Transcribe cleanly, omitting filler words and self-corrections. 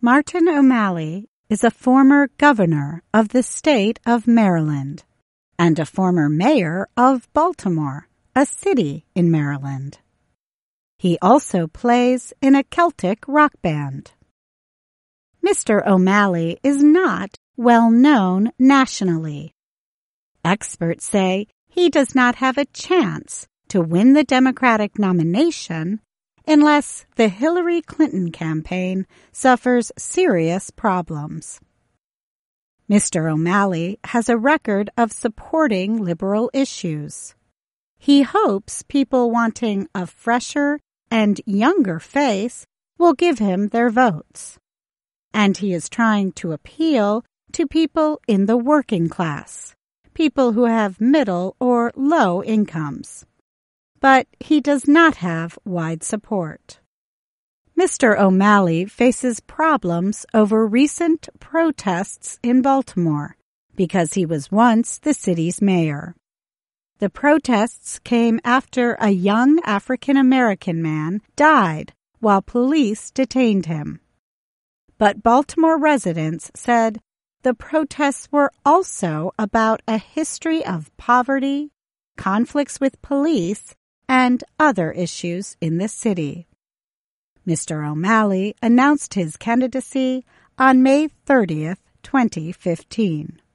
Martin O'Malley is a former governor of the state of Maryland and a former mayor of Baltimore, a city in Maryland. He also plays in a Celtic rock band. Mr. O'Malley is not well known nationally. Experts say he does not have a chance to win the Democratic nomination unless the Hillary Clinton campaign suffers serious problems. Mr. O'Malley has a record of supporting liberal issues. He hopes people wanting a fresher and younger face will give him their votes. And he is trying to appeal to people in the working class, people who have middle or low incomes. But he does not have wide support. Mr. O'Malley faces problems over recent protests in Baltimore because he was once the city's mayor. The protests came after a young African-American man died while police detained him. But Baltimore residents said the protests were also about a history of poverty, conflicts with police, and other issues in the city. Mr. O'Malley announced his candidacy on May 30th, 2015.